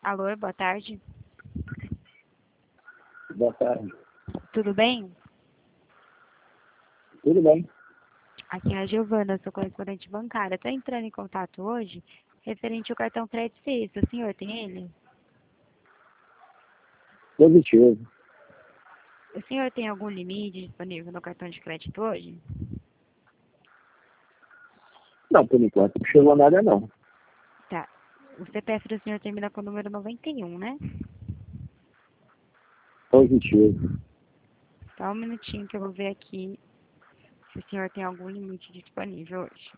Alô, boa tarde. Boa tarde. Tudo bem? Tudo bem? Aqui é a Giovana, sou correspondente bancária. Estou entrando em contato hoje referente ao cartão Crédito Suíço. O senhor tem ele? Positivo. O senhor tem algum limite disponível no cartão de crédito hoje? Não, por enquanto não chegou nada não. Tá. O CPF do senhor termina com o número 91, né? Positivo. Só um minutinho que eu vou ver aqui se o senhor tem algum limite disponível hoje.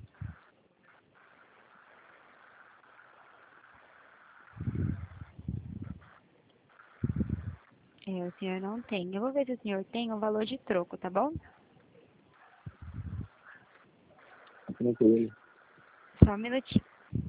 O senhor não tem. Eu vou ver se o senhor tem um valor de troco, tá bom? Tá tranquilo. Só um minutinho.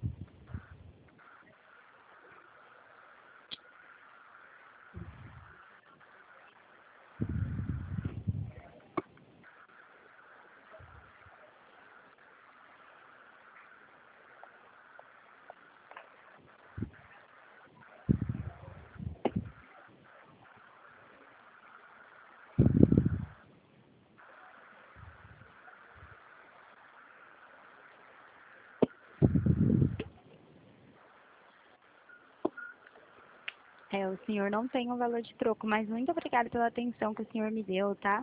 O senhor não tem um valor de troco, mas muito obrigada pela atenção que o senhor me deu, tá?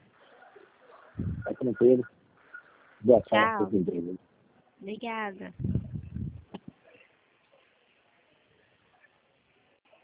Tá tranquilo. Boa tarde, Tchau. seus emprego. Obrigada.